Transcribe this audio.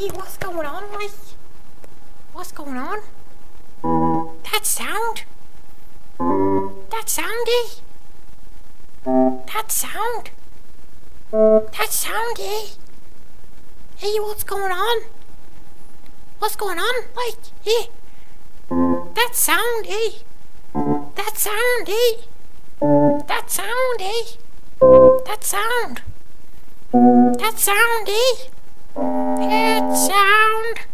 Hey, what's going on, like? What's going on? That sound? That soundy? That sound? That soundy? Hey, what's going on? What's going on, like? Hey, that soundy? That soundy? That soundy? That sound? That soundy? That sound?